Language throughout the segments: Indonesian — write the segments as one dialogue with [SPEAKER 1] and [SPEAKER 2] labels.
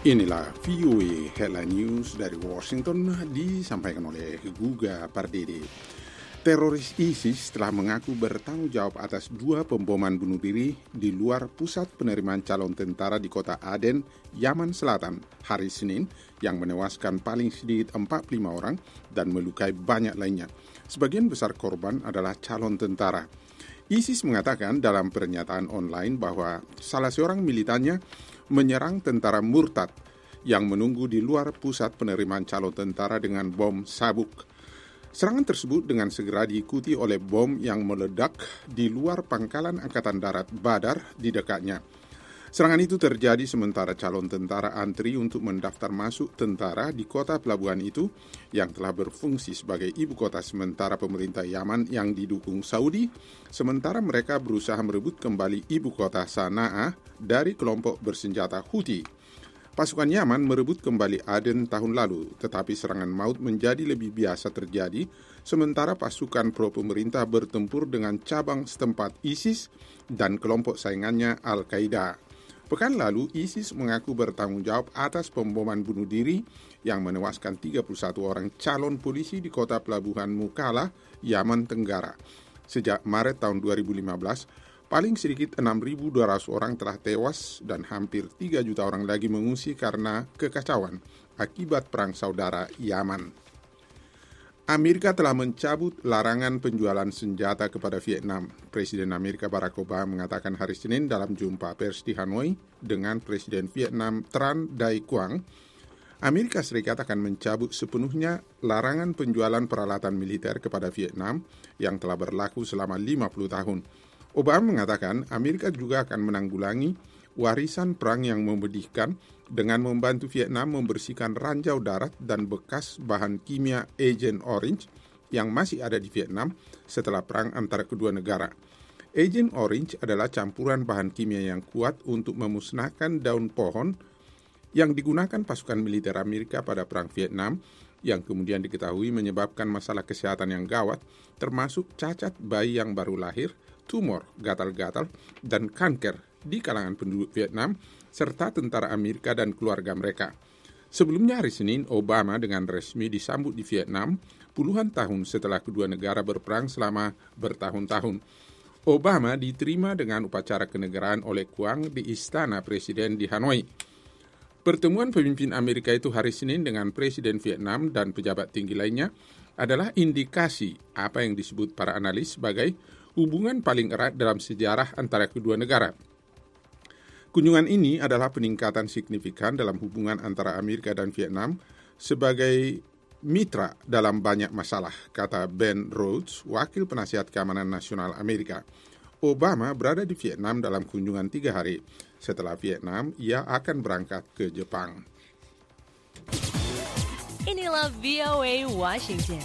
[SPEAKER 1] Inilah VOA Headline News dari Washington disampaikan oleh Guga Pardede. Teroris ISIS telah mengaku bertanggung jawab atas 2 pemboman bunuh diri di luar pusat penerimaan calon tentara di kota Aden, Yaman Selatan, hari Senin yang menewaskan paling sedikit 45 orang dan melukai banyak lainnya. Sebagian besar korban adalah calon tentara. ISIS mengatakan dalam pernyataan online bahwa salah seorang militannya menyerang tentara murtad yang menunggu di luar pusat penerimaan calon tentara dengan bom sabuk. Serangan tersebut dengan segera diikuti oleh bom yang meledak di luar pangkalan Angkatan Darat Badar di dekatnya. Serangan itu terjadi sementara calon tentara antri untuk mendaftar masuk tentara di kota pelabuhan itu yang telah berfungsi sebagai ibu kota sementara pemerintah Yaman yang didukung Saudi, sementara mereka berusaha merebut kembali ibu kota Sanaa dari kelompok bersenjata Houthi. Pasukan Yaman merebut kembali Aden tahun lalu, tetapi serangan maut menjadi lebih biasa terjadi, sementara pasukan pro-pemerintah bertempur dengan cabang setempat ISIS dan kelompok saingannya Al-Qaeda. Pekan lalu, ISIS mengaku bertanggung jawab atas pemboman bunuh diri yang menewaskan 31 orang calon polisi di kota pelabuhan Mukalla, Yaman Tenggara. Sejak Maret tahun 2015, paling sedikit 6.200 orang telah tewas dan hampir 3 juta orang lagi mengungsi karena kekacauan akibat perang saudara Yaman. Amerika telah mencabut larangan penjualan senjata kepada Vietnam. Presiden Amerika Barack Obama mengatakan hari Senin dalam jumpa pers di Hanoi dengan Presiden Vietnam Tran Dai Quang, Amerika Serikat akan mencabut sepenuhnya larangan penjualan peralatan militer kepada Vietnam yang telah berlaku selama 50 tahun. Obama mengatakan Amerika juga akan menanggulangi warisan perang yang memedihkan dengan membantu Vietnam membersihkan ranjau darat dan bekas bahan kimia Agent Orange yang masih ada di Vietnam setelah perang antara kedua negara. Agent Orange adalah campuran bahan kimia yang kuat untuk memusnahkan daun pohon yang digunakan pasukan militer Amerika pada perang Vietnam yang kemudian diketahui menyebabkan masalah kesehatan yang gawat termasuk cacat bayi yang baru lahir, tumor, gatal-gatal, dan kanker di kalangan penduduk Vietnam, serta tentara Amerika dan keluarga mereka. Sebelumnya hari Senin, Obama dengan resmi disambut di Vietnam puluhan tahun setelah kedua negara berperang selama bertahun-tahun. Obama diterima dengan upacara kenegaraan oleh Quang di Istana Presiden di Hanoi. Pertemuan pemimpin Amerika itu hari Senin dengan Presiden Vietnam dan pejabat tinggi lainnya adalah indikasi apa yang disebut para analis sebagai hubungan paling erat dalam sejarah antara kedua negara. Kunjungan ini adalah peningkatan signifikan dalam hubungan antara Amerika dan Vietnam sebagai mitra dalam banyak masalah, kata Ben Rhodes, wakil penasihat keamanan nasional Amerika. Obama berada di Vietnam dalam kunjungan 3 hari. Setelah Vietnam, ia akan berangkat ke Jepang.
[SPEAKER 2] Inilah VOA Washington.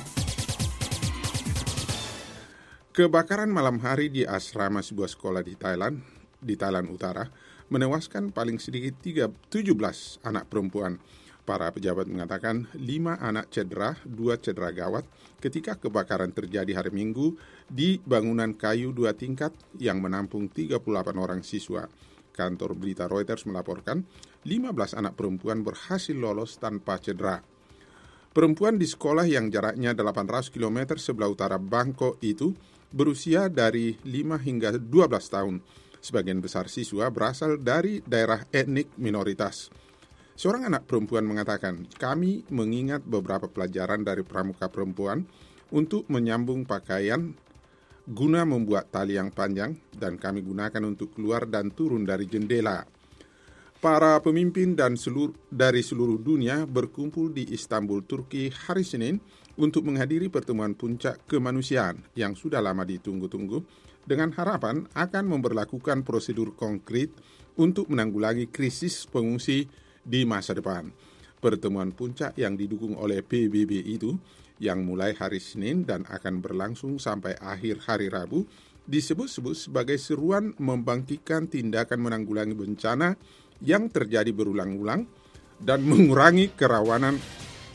[SPEAKER 1] Kebakaran malam hari di asrama sebuah sekolah di Thailand Utara, menewaskan paling sedikit 17 anak perempuan. Para pejabat mengatakan 5 anak cedera, 2 cedera gawat ketika kebakaran terjadi hari Minggu di bangunan kayu 2 tingkat yang menampung 38 orang siswa. Kantor berita Reuters melaporkan 15 anak perempuan berhasil lolos tanpa cedera. Perempuan di sekolah yang jaraknya 800 km sebelah utara Bangkok itu berusia dari 5 hingga 12 tahun. Sebagian besar siswa berasal dari daerah etnik minoritas. Seorang anak perempuan mengatakan, kami mengingat beberapa pelajaran dari pramuka perempuan untuk menyambung pakaian guna membuat tali yang panjang dan kami gunakan untuk keluar dan turun dari jendela. Para pemimpin dari seluruh dunia berkumpul di Istanbul, Turki hari Senin untuk menghadiri pertemuan puncak kemanusiaan yang sudah lama ditunggu-tunggu dengan harapan akan memberlakukan prosedur konkret untuk menanggulangi krisis pengungsi di masa depan. Pertemuan puncak yang didukung oleh PBB itu yang mulai hari Senin dan akan berlangsung sampai akhir hari Rabu disebut-sebut sebagai seruan membangkitkan tindakan menanggulangi bencana yang terjadi berulang-ulang dan mengurangi kerawanan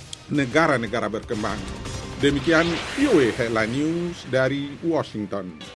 [SPEAKER 1] negara-negara berkembang. Demikian VOA Headline News dari Washington.